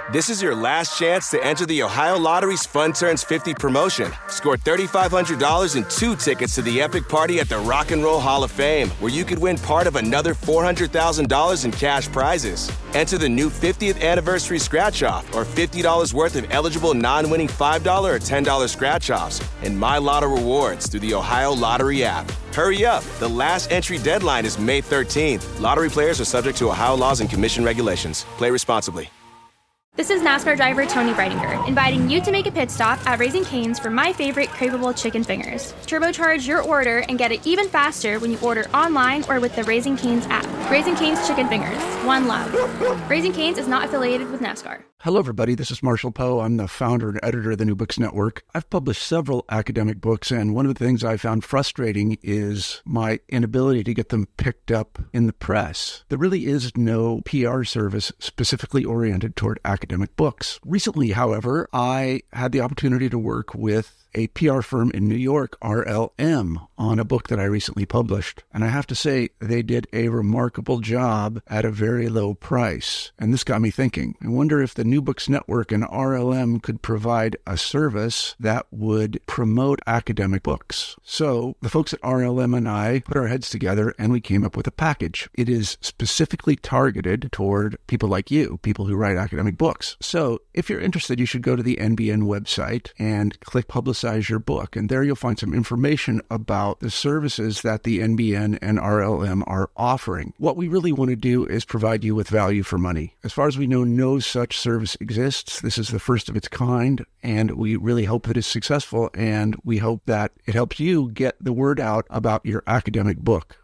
This is your last chance to enter the Ohio Lottery's Fun Turns 50 promotion. Score $3,500 and 2 tickets to the epic party at the Rock and Roll Hall of Fame, where you could win part of another $400,000 in cash prizes. Enter the new 50th anniversary scratch-off or $50 worth of eligible non-winning $5 or $10 scratch-offs and My Lotto rewards through the Ohio Lottery app. Hurry up. The last entry deadline is May 13th. Lottery players are subject to Ohio laws and commission regulations. Play responsibly. This is NASCAR driver Tony Breidinger, inviting you to make a pit stop at Raising Cane's for my favorite craveable chicken fingers. Turbocharge your order and get it even faster when you order online or with the Raising Cane's app. Raising Cane's Chicken Fingers. One love. Raising Cane's is not affiliated with NASCAR. Hello, everybody. This is Marshall Poe. I'm the founder and editor of the New Books Network. I've published several academic books, and one of the things I found frustrating is my inability to get them picked up in the press. There really is no PR service specifically oriented toward academic books. Recently, however, I had the opportunity to work with a PR firm in New York, RLM, on a book that I recently published. And I have to say, they did a remarkable job at a very low price. And this got me thinking. I wonder if the New Books Network and RLM could provide a service that would promote academic books. So the folks at RLM and I put our heads together and we came up with a package. It is specifically targeted toward people like you, people who write academic books. So if you're interested, you should go to the NBN website and click Publicize Your Book. And there you'll find some information about the services that the NBN and RLM are offering. What we really want to do is provide you with value for money. As far as we know, no such service exists. This is the first of its kind, and we really hope that it's successful, and we hope that it helps you get the word out about your academic book.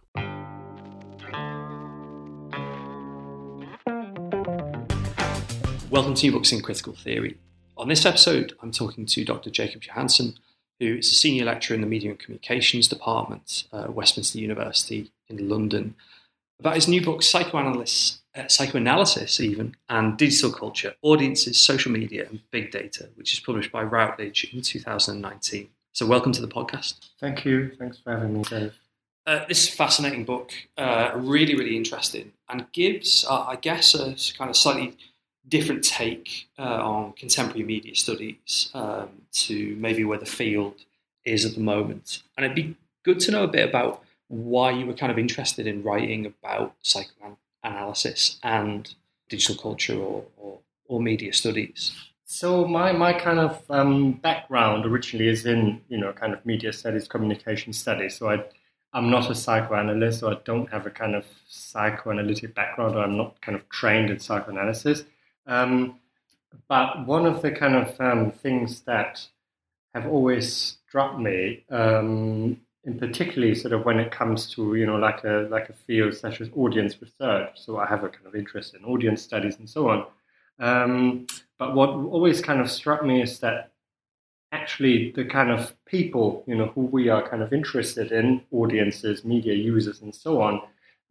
Welcome to New Books in Critical Theory. On this episode, I'm talking to Dr. Jacob Johansen, who is a senior lecturer in the Media and Communications Department at Westminster University in London, about his new book, Psychoanalysis even, and Digital Culture, Audiences, Social Media and Big Data, which is published by Routledge in 2019. So welcome to the podcast. Thank you. Thanks for having me, Dave. This is a fascinating book, really, really interesting, and gives, I guess, a kind of slightly different take on contemporary media studies to maybe where the field is at the moment. And it'd be good to know a bit about why you were kind of interested in writing about psychoanalysis and digital culture or media studies. So my kind of background originally is in, kind of media studies, communication studies. So I'm not a psychoanalyst, so I don't have a kind of psychoanalytic background, or I'm not kind of trained in psychoanalysis. But one of the kind of things that have always struck me, in particularly sort of when it comes to like a field such as audience research. So I have a kind of interest in audience studies and so on. But what always kind of struck me is that actually the kind of people who we are kind of interested in, audiences, media users, and so on,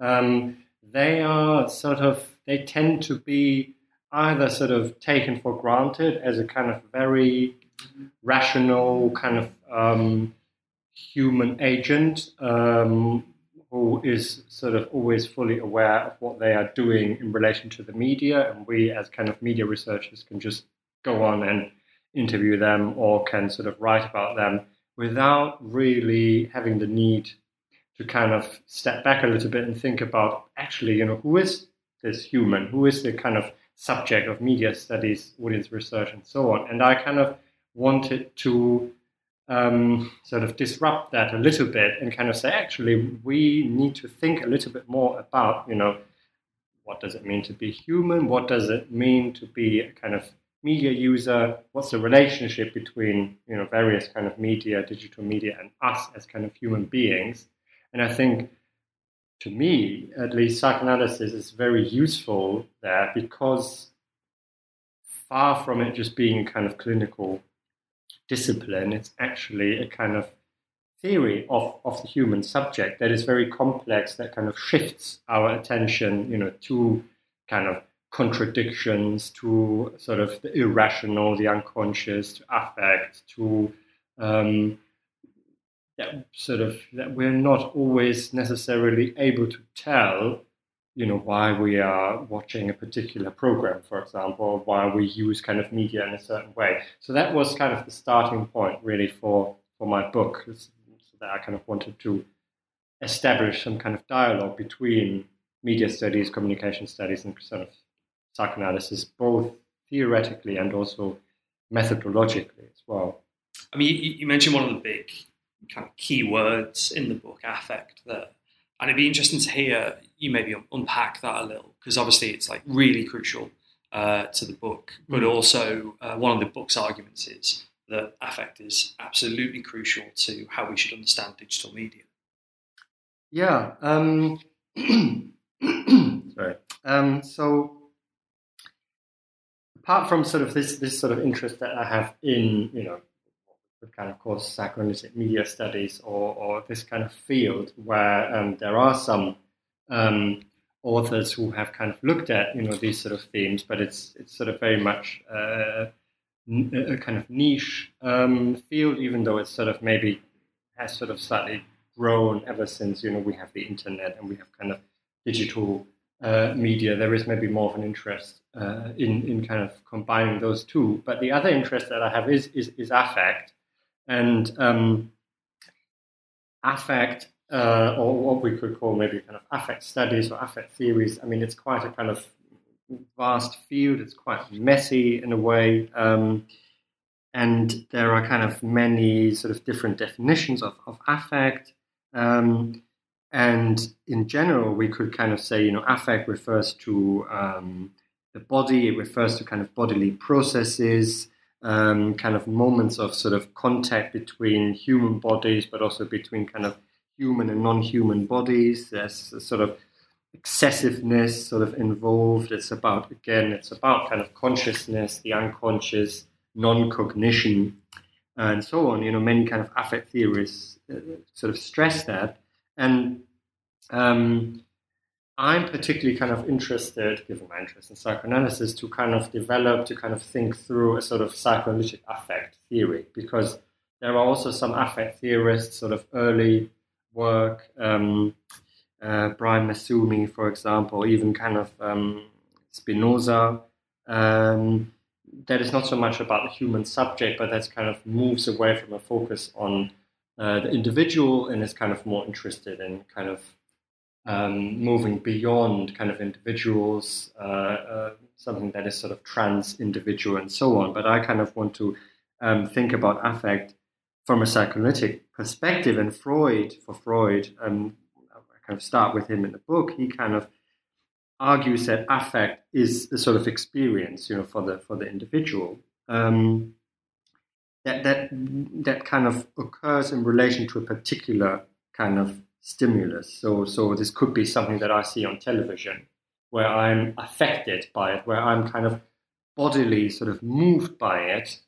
they tend to be either sort of taken for granted as a kind of very rational kind of human agent who is sort of always fully aware of what they are doing in relation to the media, and we as kind of media researchers can just go on and interview them or can sort of write about them without really having the need to kind of step back a little bit and think about actually, who is this human, who is the kind of subject of media studies, audience research, and so on. And I kind of wanted to sort of disrupt that a little bit and kind of say, actually, we need to think a little bit more about, what does it mean to be human? What does it mean to be a kind of media user? What's the relationship between, various kind of media, digital media, and us as kind of human beings? And I think, to me, at least, psychoanalysis is very useful there because far from it just being a kind of clinical discipline, it's actually a kind of theory of the human subject that is very complex, that kind of shifts our attention, to kind of contradictions, to sort of the irrational, the unconscious, to affect, to that we're not always necessarily able to tell, why we are watching a particular program, for example, or why we use kind of media in a certain way. So that was kind of the starting point, really, for my book, so that I kind of wanted to establish some kind of dialogue between media studies, communication studies, and sort of psychoanalysis, both theoretically and also methodologically as well. I mean, you mentioned one of the big kind of key words in the book, affect, there. And it'd be interesting to hear you maybe unpack that a little, because obviously it's like really crucial to the book, but also one of the book's arguments is that affect is absolutely crucial to how we should understand digital media. Yeah. Sorry. So apart from sort of this sort of interest that I have in, the kind of course psychoanalytic media studies or this kind of field where there are some authors who have kind of looked at these sort of themes, but it's sort of very much a kind of niche field, even though it's sort of maybe has sort of slightly grown ever since we have the internet and we have kind of digital media. There is maybe more of an interest in kind of combining those two. But the other interest that I have is affect. And affect, or what we could call maybe kind of affect studies or affect theories, I mean, it's quite a kind of vast field. It's quite messy in a way. And there are kind of many sort of different definitions of affect. And in general, we could kind of say, affect refers to the body. It refers to kind of bodily processes, kind of moments of sort of contact between human bodies, but also between kind of human and non-human bodies. There's a sort of excessiveness sort of involved. It's about kind of consciousness, the unconscious, non-cognition, and so on. Many kind of affect theories sort of stress that. And I'm particularly kind of interested, given my interest in psychoanalysis, to kind of think through a sort of psychoanalytic affect theory, because there are also some affect theorists, sort of early work, Brian Massumi, for example, even kind of Spinoza, that is not so much about the human subject, but that's kind of moves away from a focus on the individual and is kind of more interested in kind of moving beyond kind of individuals, something that is sort of trans-individual and so on. But I kind of want to think about affect from a psychoanalytic perspective. And for Freud, I kind of start with him in the book, he kind of argues that affect is a sort of experience, for the individual. That kind of occurs in relation to a particular kind of stimulus. So this could be something that I see on television, where I'm affected by it, where I'm kind of bodily sort of moved by it.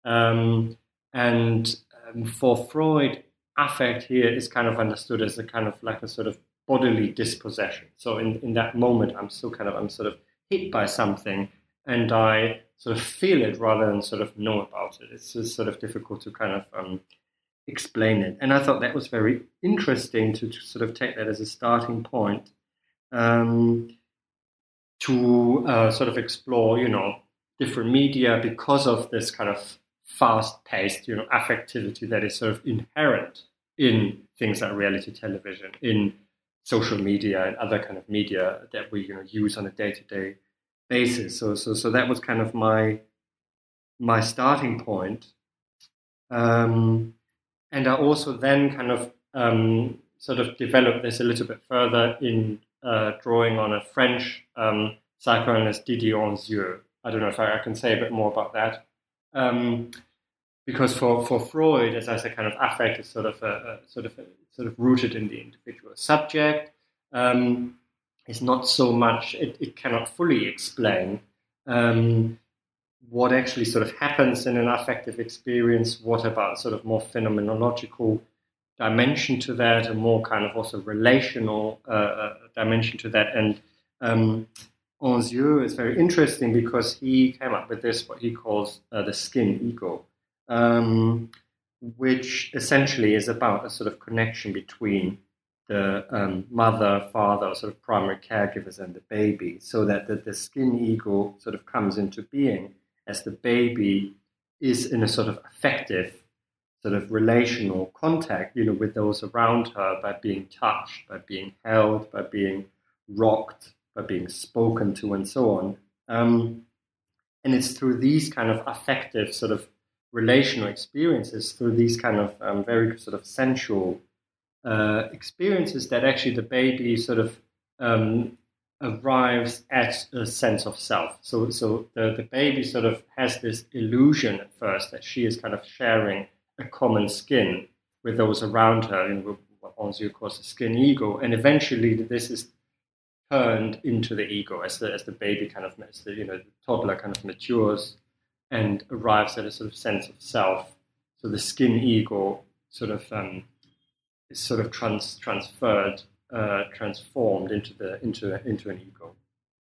And for Freud, affect here is kind of understood as a kind of like a sort of bodily dispossession. So in that moment, I'm sort of hit by something, and I sort of feel it rather than sort of know about it. It's just sort of difficult to kind of explain it. And I thought that was very interesting to sort of take that as a starting point to sort of explore, different media, because of this kind of fast-paced, affectivity that is sort of inherent in things like reality television, in social media and other kind of media that we use on a day-to-day basis. So that was kind of my starting point. And I also then kind of sort of developed this a little bit further in drawing on a French psychoanalyst, Didier Anzieux. I don't know if I can say a bit more about that. Because for Freud, as I said, kind of affect is sort of rooted in the individual subject. It's not so much, it cannot fully explain what actually sort of happens in an affective experience, what about sort of more phenomenological dimension to that, a more kind of also relational dimension to that. And Anzieux is very interesting because he came up with this, what he calls the skin ego, which essentially is about a sort of connection between the mother, father, sort of primary caregivers and the baby, so that the skin ego sort of comes into being as the baby is in a sort of affective, sort of relational contact, with those around her by being touched, by being held, by being rocked, by being spoken to, and so on. And it's through these kind of affective sort of relational experiences, through these kind of very sort of sensual experiences, that actually the baby sort of arrives at a sense of self. So the baby sort of has this illusion at first that she is kind of sharing a common skin with those around her, what Anzieu calls the skin ego, and eventually this is turned into the ego as the baby kind of, as the toddler kind of matures and arrives at a sort of sense of self. So the skin ego sort of is sort of transformed into an ego,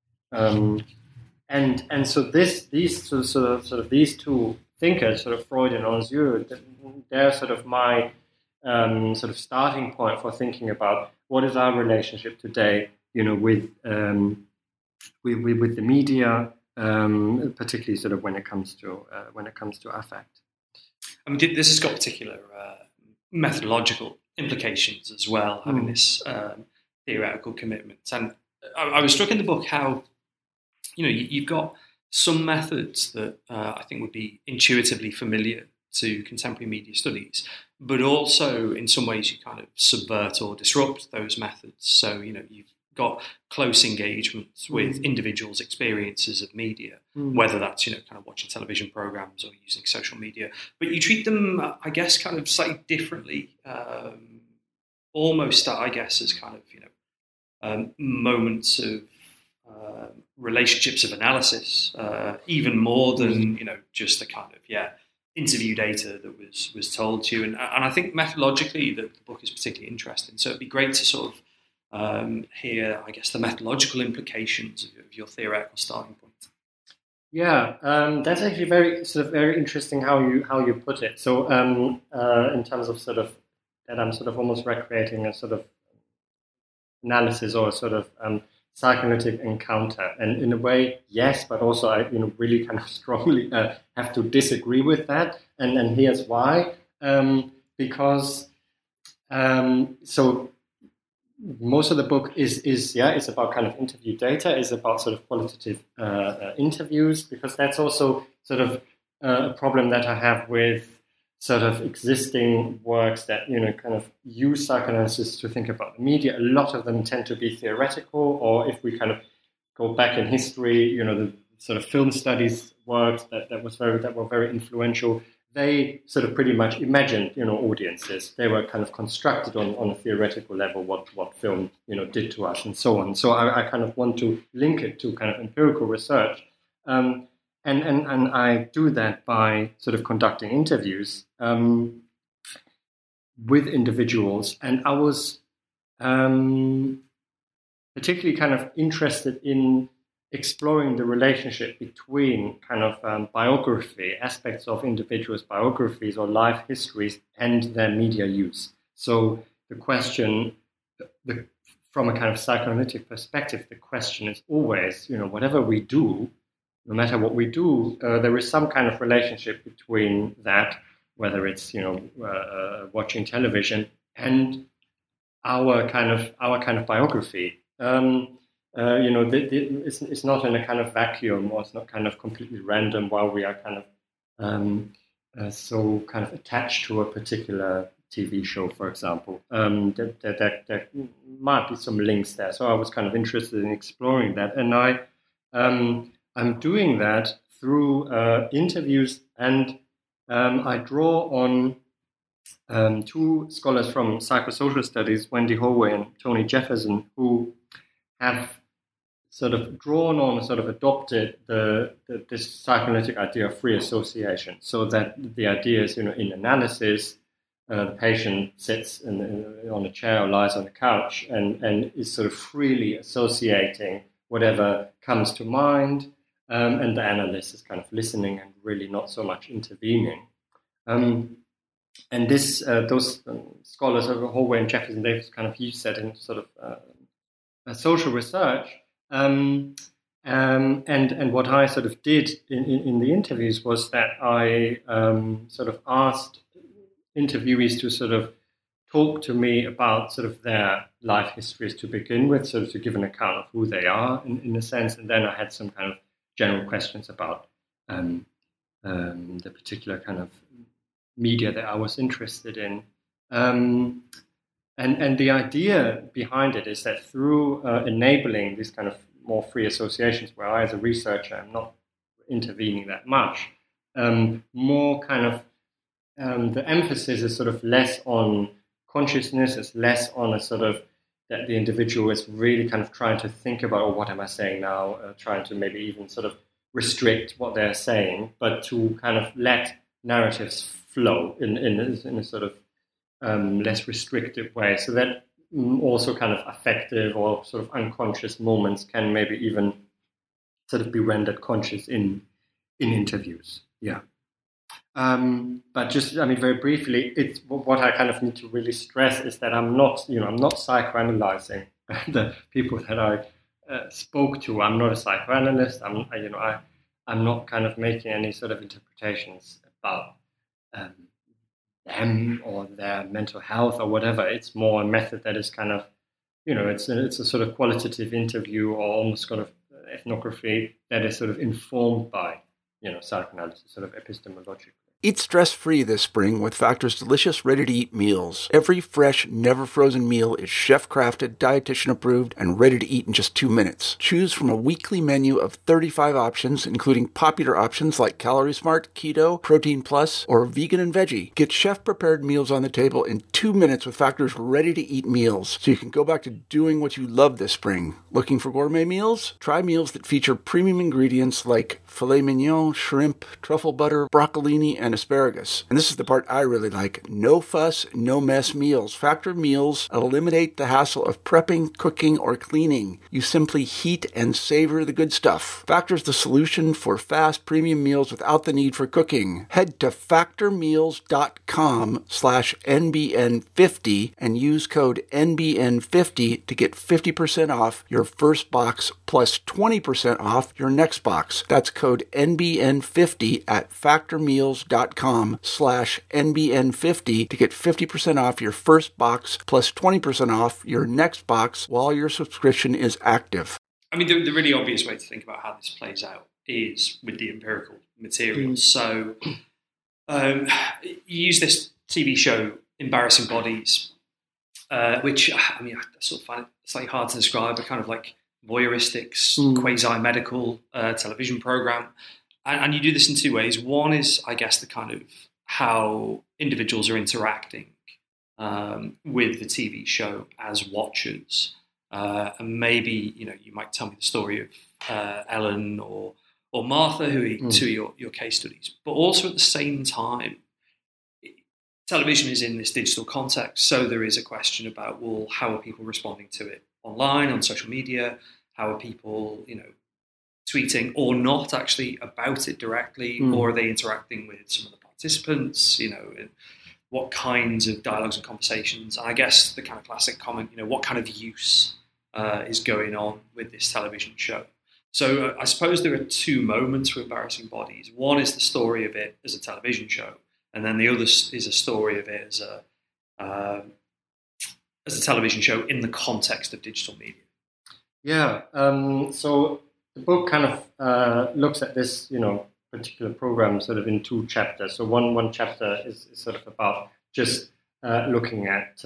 and so these these two thinkers, sort of Freud and Anzieu, they're sort of my sort of starting point for thinking about what is our relationship today, with the media, particularly sort of when it comes to affect. I mean, this has got particular methodological implications as well, having this theoretical commitment. And I was struck in the book how, you've got some methods that I think would be intuitively familiar to contemporary media studies, but also in some ways you kind of subvert or disrupt those methods. So, you've got close engagements with individuals' experiences of media, whether that's, kind of watching television programs or using social media, but you treat them, I guess, kind of slightly differently, almost, I guess, as kind of, moments of relationships of analysis, even more than, just the kind of, interview data that was told to you. And I think methodologically the book is particularly interesting. So it'd be great to sort of hear, I guess, the methodological implications of your theoretical starting point. Yeah, that's actually very interesting how you put it. So in terms of sort of that, I'm sort of almost recreating a sort of analysis or a sort of psychoanalytic encounter, and in a way, yes, but also I really kind of strongly have to disagree with that, and here's why. Because so most of the book is about kind of interview data, is about sort of qualitative interviews, because that's also sort of a problem that I have with sort of existing works that kind of use psychoanalysis to think about the media. A lot of them tend to be theoretical, or if we kind of go back in history, the sort of film studies works that were very influential. They sort of pretty much imagined audiences. They were kind of constructed on a theoretical level what film did to us and so on. So I kind of want to link it to kind of empirical research. And I do that by sort of conducting interviews with individuals. And I was particularly kind of interested in exploring the relationship between kind of biography, aspects of individuals' biographies or life histories, and their media use. So the question, from a kind of psychoanalytic perspective, the question is always, whatever we do, no matter what we do, there is some kind of relationship between that, whether it's watching television, and our kind of biography. It's not in a kind of vacuum, or it's not kind of completely random while we are kind of so kind of attached to a particular TV show, for example. There might be some links there. So I was kind of interested in exploring that, and I'm doing that through interviews, and I draw on two scholars from psychosocial studies, Wendy Holloway and Tony Jefferson, who have sort of drawn on, sort of adopted this psychoanalytic idea of free association, so that the idea is, in analysis, the patient sits on a chair or lies on a couch and is sort of freely associating whatever comes to mind, and the analyst is kind of listening and really not so much intervening. this those scholars of Holloway and Jeffers and Davis kind of used that in sort of social research. And what I sort of did in the interviews was that I sort of asked interviewees to sort of talk to me about sort of their life histories to begin with, sort of to give an account of who they are in a sense, and then I had some kind of general questions about the particular kind of media that I was interested in. And the idea behind it is that through enabling these kind of more free associations, where I, as a researcher, am not intervening that much, more kind of the emphasis is sort of less on consciousness, it's less on a sort of that the individual is really kind of trying to think about, oh, what am I saying now, trying to maybe even sort of restrict what they're saying, but to kind of let narratives flow in a sort of less restrictive way, so that also kind of affective or sort of unconscious moments can maybe even sort of be rendered conscious in interviews. Yeah. But just, I mean, very briefly, it's what I kind of need to really stress is that I'm not psychoanalyzing the people that I spoke to. I'm not a psychoanalyst. I'm not kind of making any sort of interpretations about them or their mental health or whatever. It's more a method that is kind of, it's a sort of qualitative interview or almost kind of ethnography that is sort of informed by, psychoanalysis, sort of epistemologically. Eat stress-free this spring with Factor's delicious, ready-to-eat meals. Every fresh, never-frozen meal is chef-crafted, dietitian-approved, and ready to eat in just 2 minutes. Choose from a weekly menu of 35 options, including popular options like Calorie Smart, Keto, Protein Plus, or Vegan and Veggie. Get chef-prepared meals on the table in 2 minutes with Factor's ready-to-eat meals, so you can go back to doing what you love this spring. Looking for gourmet meals? Try meals that feature premium ingredients like filet mignon, shrimp, truffle butter, broccolini, and asparagus. And this is the part I really like. No fuss, no mess meals. Factor meals eliminate the hassle of prepping, cooking, or cleaning. You simply heat and savor the good stuff. Factor's the solution for fast premium meals without the need for cooking. Head to factormeals.com/NBN50 and use code NBN50 to get 50% off your first box plus 20% off your next box. That's code NBN50 at factormeals.com/NBN50 to get 50% off your first box plus 20% off your next box while your subscription is active. I mean, the really obvious way to think about how this plays out is with the empirical materials. So you use this TV show, Embarrassing Bodies, which, I mean, I sort of find it slightly hard to describe, but kind of like voyeuristic, quasi-medical television program. And you do this in 2 ways. One is, I guess, the kind of how individuals are interacting with the TV show as watchers. And maybe, you might tell me the story of Ellen or Martha, who are two of your case studies. But also at the same time, television is in this digital context. So there is a question about, well, how are people responding to it online, on social media? How are people, tweeting or not actually about it directly, or are they interacting with some of the participants, what kinds of dialogues and conversations? And I guess the kind of classic comment, what kind of use is going on with this television show? So I suppose there are 2 moments for Embarrassing Bodies. One is the story of it as a television show, and then the other is a story of it as a television show in the context of digital media. Yeah, so the book kind of looks at this, particular program sort of in 2 chapters. So one chapter is sort of about just looking at,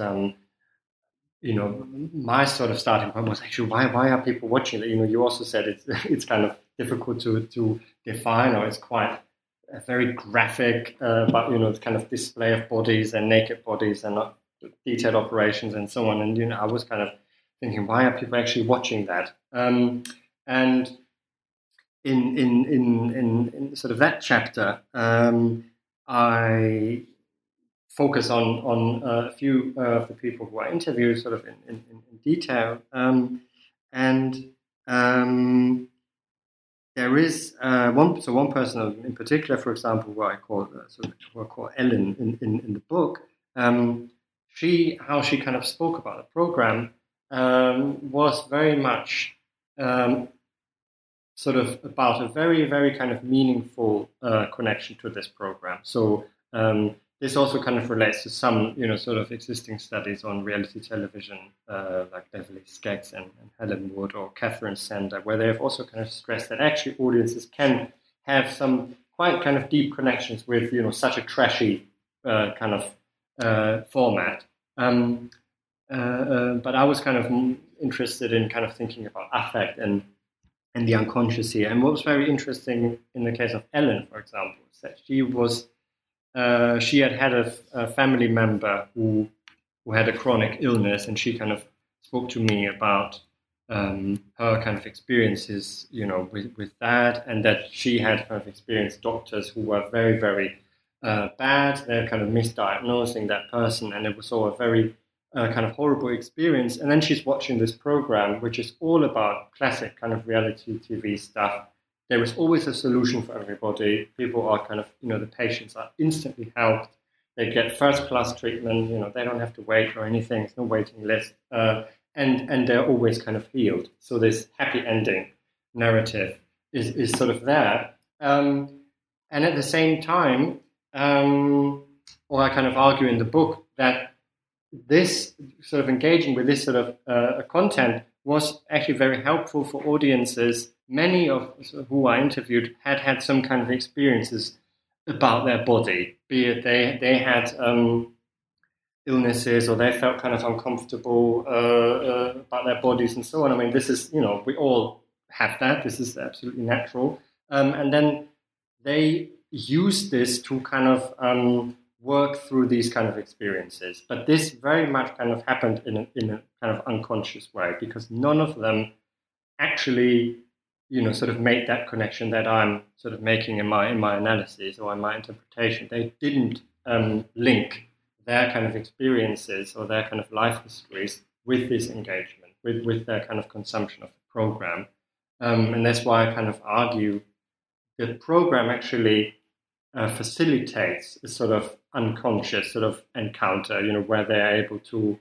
my sort of starting point was actually why are people watching it? You also said it's kind of difficult to define, or it's quite very graphic, but it's kind of display of bodies and naked bodies and detailed operations and so on. And I was kind of thinking, why are people actually watching that? And in sort of that chapter, I focus on a few of the people who I interviewed sort of in detail. And there is one person in particular, for example, who I call Ellen in the book. How she kind of spoke about the program was very much sort of about a very, very kind of meaningful connection to this program. So this also kind of relates to some, sort of existing studies on reality television, like Beverly Skeggs and Helen Wood or Catherine Sender, where they have also kind of stressed that actually audiences can have some quite kind of deep connections with, such a trashy kind of format. But I was kind of interested in kind of thinking about affect and the unconscious here. And what was very interesting in the case of Ellen, for example, is that she had a family member who had a chronic illness, and she kind of spoke to me about her kind of experiences, with that, and that she had kind of experienced doctors who were very, very bad. They're kind of misdiagnosing that person, and it was all a very kind of horrible experience. And then she's watching this program, which is all about classic kind of reality TV stuff. There is always a solution for everybody. People are kind of, the patients are instantly helped. They get first-class treatment. They don't have to wait or anything. There's no waiting list. And they're always kind of healed. So this happy ending narrative is sort of there. And at the same time, or I kind of argue in the book that this sort of engaging with this sort of content was actually very helpful for audiences. Many of who I interviewed had some kind of experiences about their body, be it they had illnesses or they felt kind of uncomfortable about their bodies and so on. I mean, this is, we all have that. This is absolutely natural. And then they use this to kind of work through these kind of experiences. But this very much kind of happened in a kind of unconscious way, because none of them actually, sort of made that connection that I'm sort of making in my analysis or in my interpretation. They didn't link their kind of experiences or their kind of life histories with this engagement, with their kind of consumption of the program. And that's why I kind of argue the program actually facilitates a sort of unconscious sort of encounter, where they're able to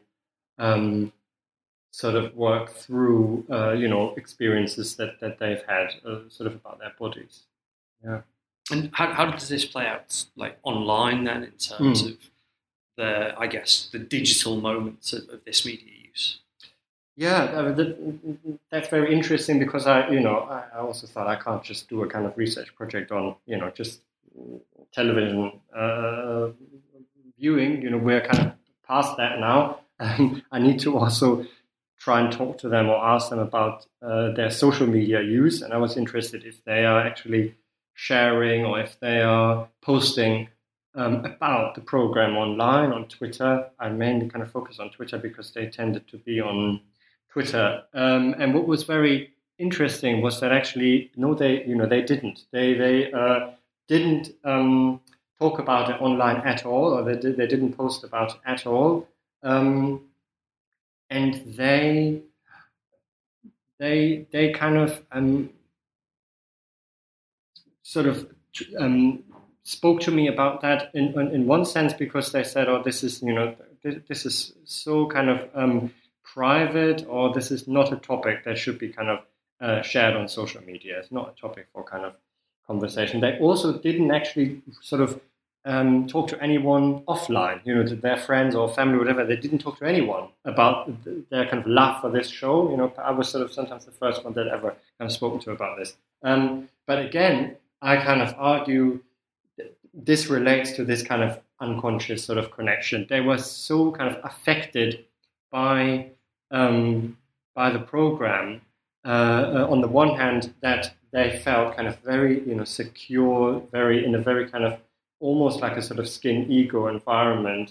sort of work through, experiences that they've had sort of about their bodies. Yeah. And how does this play out, like online then, in terms of the digital moments of this media use? Yeah, that's very interesting, because I also thought I can't just do a kind of research project on, just television viewing. We're kind of past that now. I need to also try and talk to them or ask them about their social media use. And I was interested if they are actually sharing or if they are posting about the program online on Twitter. I mainly kind of focus on Twitter because they tended to be on Twitter. And what was very interesting was that actually, no, they didn't. They didn't talk about it online at all, or they didn't post about it at all. And they kind of sort of spoke to me about that in one sense, because they said, "Oh, this is this is so kind of private, or this is not a topic that should be kind of shared on social media. It's not a topic for kind of conversation." They also didn't actually sort of talk to anyone offline, to their friends or family, whatever. They didn't talk to anyone about their kind of love for this show. I was sort of sometimes the first one that ever kind of spoken to about this. But again, I kind of argue this relates to this kind of unconscious sort of connection. They were so kind of affected by the program, on the one hand, that they felt kind of very, secure, in a very kind of almost like a sort of skin ego environment,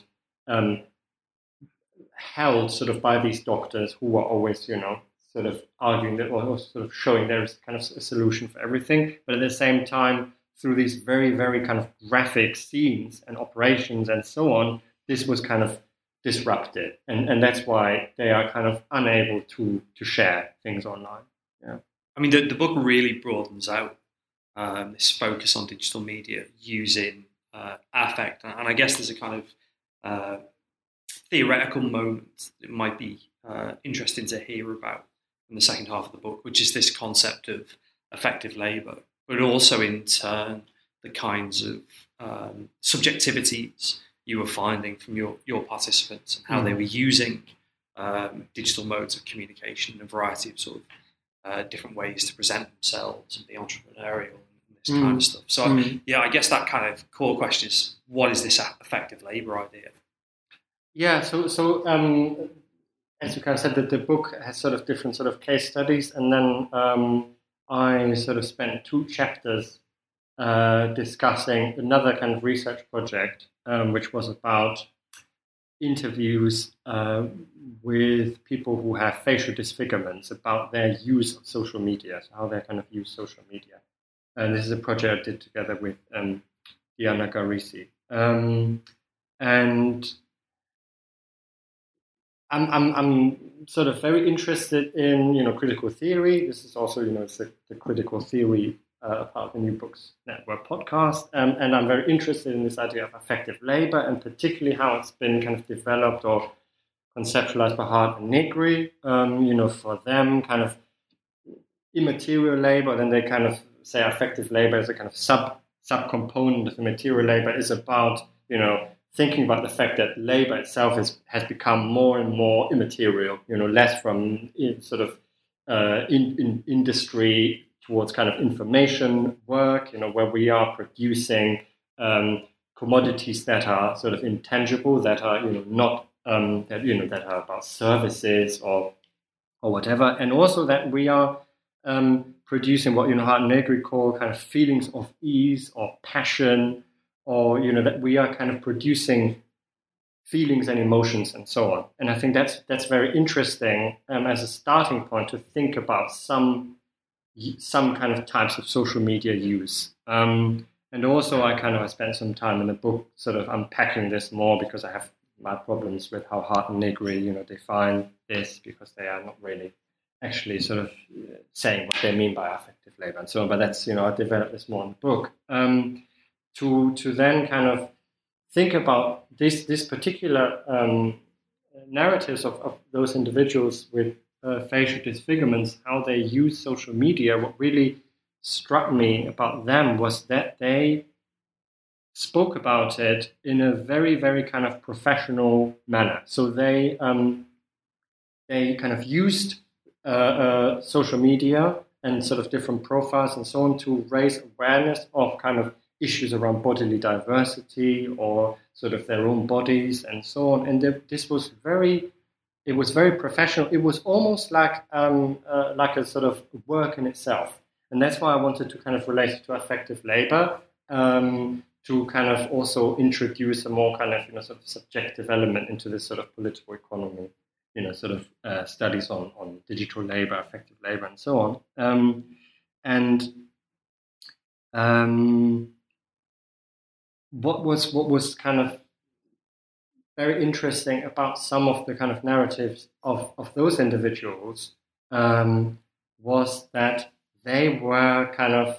held sort of by these doctors who were always, sort of arguing that, or sort of showing there is kind of a solution for everything. But at the same time, through these very, very kind of graphic scenes and operations and so on, this was kind of disrupted. And that's why they are kind of unable to share things online. Yeah. I mean, the book really broadens out this focus on digital media using affect, and I guess there's a kind of theoretical moment that might be interesting to hear about in the second half of the book, which is this concept of affective labour, but also in turn the kinds of subjectivities you were finding from your participants and how they were using digital modes of communication in a variety of sort of different ways to present themselves and be entrepreneurial and this kind of stuff. So I guess that kind of core question is, what is this affective labour idea? Yeah, so as you kind of said, that the book has sort of different sort of case studies, and then I sort of spent 2 chapters discussing another kind of research project, which was about interviews with people who have facial disfigurements, about their use of social media, so how they kind of use social media. And this is a project I did together with Diana Garisi. And I'm sort of very interested in, critical theory. This is also, it's the critical theory part of the New Books Network podcast. And I'm very interested in this idea of affective labor, and particularly how it's been kind of developed or conceptualized by Hart and Negri. For them, kind of immaterial labor, then they kind of say affective labor is a kind of subcomponent of the material labor, is about, thinking about the fact that labor itself has become more and more immaterial, less from sort of in industry towards kind of information work, where we are producing commodities that are sort of intangible, that are not that are about services or whatever, and also that we are producing what Hart and Negri call kind of feelings of ease or passion, or that we are kind of producing feelings and emotions and so on. And I think that's very interesting as a starting point to think about some kind of types of social media use. And also I spent some time in the book sort of unpacking this more, because I have my problems with how Hart and Negri define this, because they are not really actually sort of saying what they mean by affective labor and so on. But that's, I developed this more in the book. To then kind of think about this particular narratives of those individuals with facial disfigurements, how they use social media. What really struck me about them was that they spoke about it in a very, very kind of professional manner. So they kind of used social media and sort of different profiles and so on to raise awareness of kind of issues around bodily diversity or sort of their own bodies and so on. And this was very professional. It was almost like a sort of work in itself. And that's why I wanted to kind of relate it to affective labor, to kind of also introduce a more kind of, sort of subjective element into this sort of political economy, sort of studies on digital labor, affective labor, and so on. What was kind of very interesting about some of the kind of narratives of those individuals was that they were kind of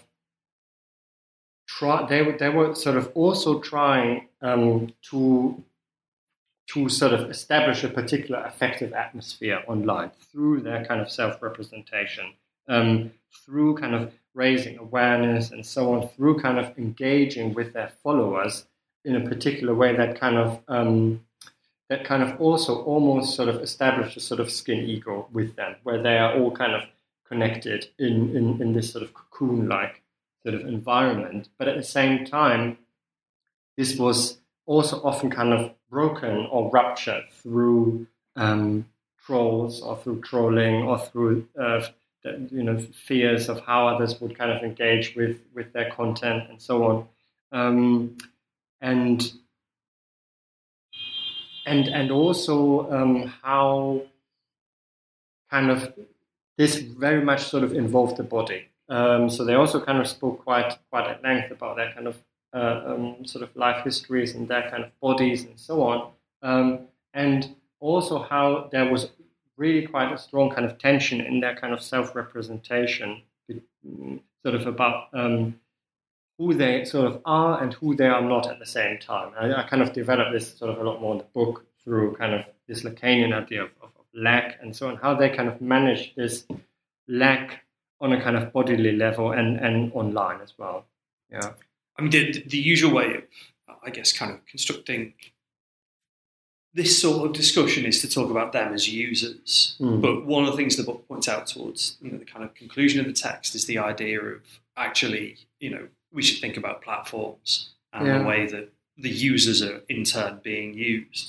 they were sort of also trying to sort of establish a particular affective atmosphere online through their kind of self-representation, through kind of raising awareness and so on, through kind of engaging with their followers in a particular way that kind of also almost sort of established a sort of skin ego with them, where they are all kind of connected in this sort of cocoon-like sort of environment. But at the same time, this was also often kind of broken or ruptured through trolls or through trolling or through fears of how others would kind of engage with their content and so on, and also how kind of this very much sort of involved the body. So they also kind of spoke quite at length about their kind of sort of life histories and their kind of bodies and so on, and also how there was really quite a strong kind of tension in their kind of self-representation, sort of about who they sort of are and who they are not at the same time. I kind of developed this sort of a lot more in the book through kind of this Lacanian idea of lack and so on, how they kind of manage this lack on a kind of bodily level and online as well. Yeah. I mean, the usual way of, I guess, kind of constructing this sort of discussion is to talk about them as users. But one of the things the book points out towards, the kind of conclusion of the text is the idea of actually, we should think about platforms and the way that the users are in turn being used.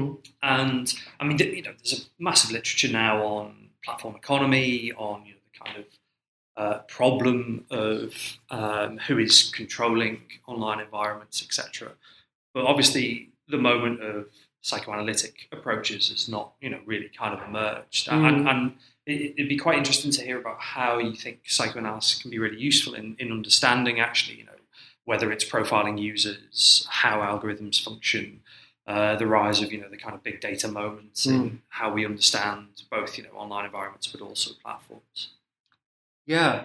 And I mean, there's a massive literature now on platform economy, on the kind of problem of who is controlling online environments, etc. But obviously, the moment of psychoanalytic approaches has not, really kind of emerged. And it'd be quite interesting to hear about how you think psychoanalysis can be really useful in understanding, actually, whether it's profiling users, how algorithms function, the rise of, the kind of big data moments in how we understand both, online environments, but also platforms. Yeah.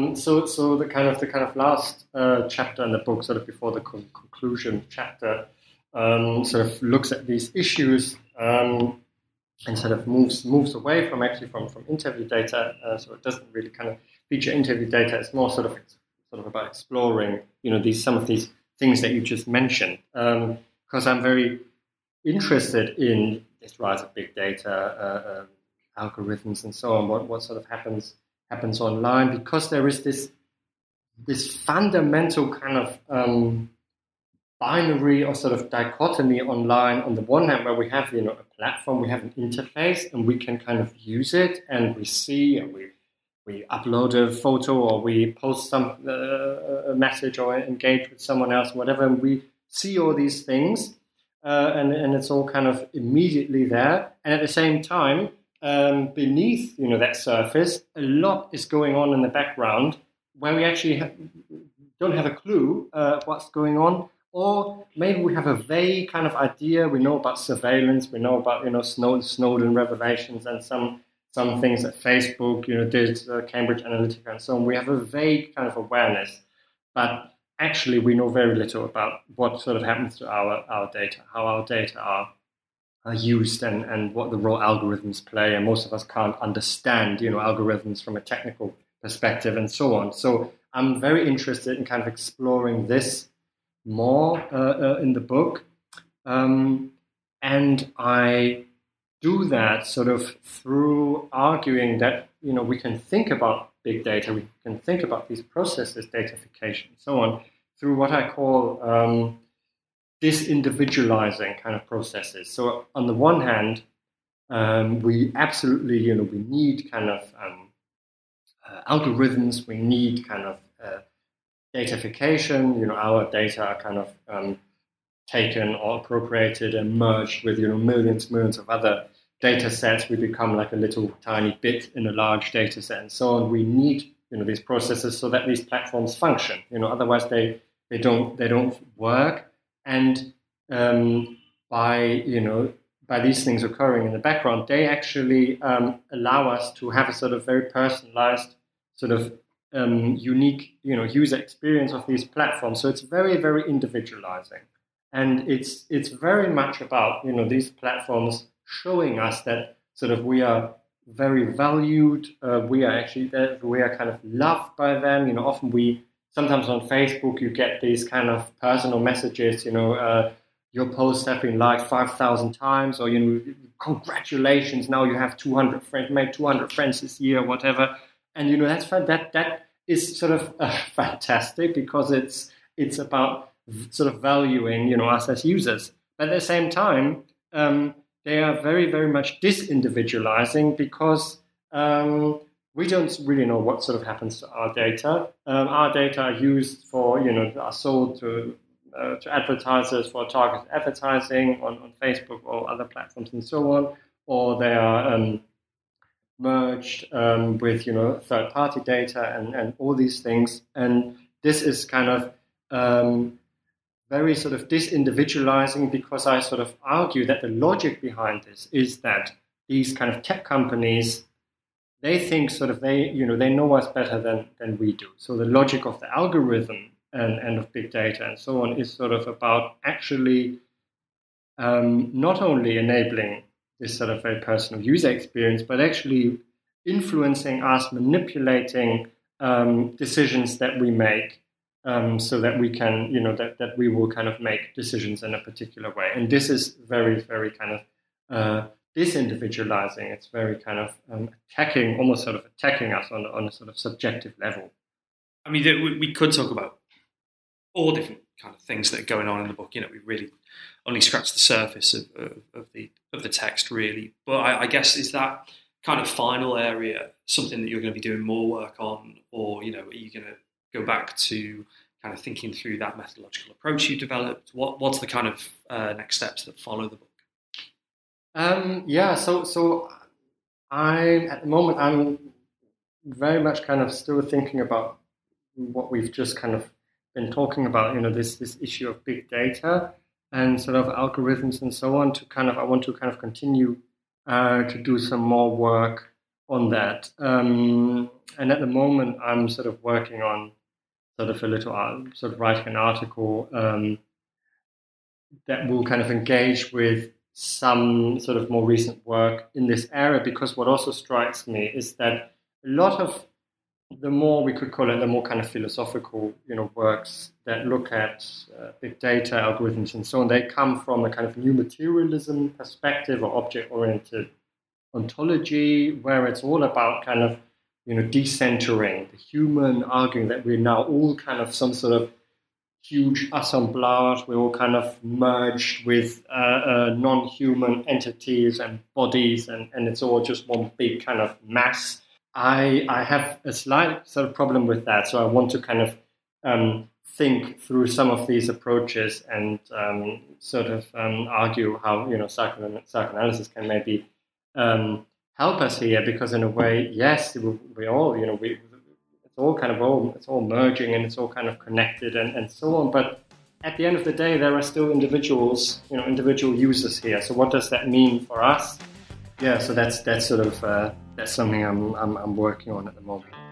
So the kind of last chapter in the book, sort of before the conclusion chapter, sort of looks at these issues and sort of moves away from interview data. So it doesn't really kind of feature interview data. It's more sort of about exploring, some of these things that you just mentioned. Because I'm very interested in this rise of big data, algorithms, and so on. What sort of happens online, because there is this fundamental kind of binary or sort of dichotomy online. On the one hand, where we have a platform, we have an interface, and we can kind of use it, and we see, and we upload a photo, or we post a message, or engage with someone else, whatever, and we see all these things, and it's all kind of immediately there. And at the same time, beneath that surface, a lot is going on in the background where we actually don't have a clue what's going on. Or maybe we have a vague kind of idea. We know about surveillance. We know about Snowden revelations and some things that Facebook did, Cambridge Analytica and so on. We have a vague kind of awareness, but actually we know very little about what sort of happens to our data, how our data are used, and what the role algorithms play. And most of us can't understand algorithms from a technical perspective and so on. So I'm very interested in kind of exploring this more in the book, and I do that sort of through arguing that we can think about big data, we can think about these processes, datafication, and so on, through what I call disindividualizing kind of processes. So on the one hand, we absolutely we need kind of algorithms, we need kind of datafication. Our data are kind of taken or appropriated and merged with millions of other data sets. We become like a little tiny bit in a large data set, and so on. We need these processes so that these platforms function. Otherwise they don't work. And by these things occurring in the background, they actually allow us to have a sort of very personalized sort of unique, user experience of these platforms. So it's very, very individualizing, and it's very much about these platforms showing us that sort of we are very valued. We are kind of loved by them. Often sometimes on Facebook you get these kind of personal messages. Your posts have been liked 5,000 times, or congratulations, now you have 200 friends, made 200 friends this year, whatever. And that's that is sort of fantastic, because it's about sort of valuing us as users. But at the same time, they are very, very much disindividualizing, because we don't really know what sort of happens to our data. Our data are used for are sold to advertisers for targeted advertising on Facebook or other platforms and so on, or they are merged with third-party data and all these things. And this is kind of very sort of disindividualizing, because I sort of argue that the logic behind this is that these kind of tech companies, they think sort of they know us better than we do. So the logic of the algorithm and of big data and so on is sort of about actually not only enabling this sort of very personal user experience, but actually influencing us, manipulating decisions that we make, so that we can, that we will kind of make decisions in a particular way. And this is very, very kind of disindividualizing. It's very kind of almost sort of attacking us on a sort of subjective level. I mean, we could talk about all different kind of things that are going on in the book. We really only scratched the surface of the text, really. But I guess, is that kind of final area something that you're going to be doing more work on, or are you going to go back to kind of thinking through that methodological approach you developed? What's the kind of next steps that follow the book? So at the moment I'm very much kind of still thinking about what we've just kind of been talking about, this issue of big data and sort of algorithms and so on. I want to kind of continue to do some more work on that. And at the moment, I'm sort of working on sort of writing an article that will kind of engage with some sort of more recent work in this area, because what also strikes me is that a lot of the more, we could call it, the more kind of philosophical, works that look at big data, algorithms and so on, they come from a kind of new materialism perspective or object-oriented ontology, where it's all about kind of, decentering the human, arguing that we're now all kind of some sort of huge assemblage, we're all kind of merged with non-human entities and bodies, and it's all just one big kind of mass. I have a slight sort of problem with that, so I want to kind of think through some of these approaches and sort of argue how psychoanalysis can maybe help us here, because in a way, yes, we all it's all merging and it's all kind of connected and so on. But at the end of the day, there are still individuals, individual users here. So what does that mean for us? Yeah, so that's sort of that's something I'm working on at the moment.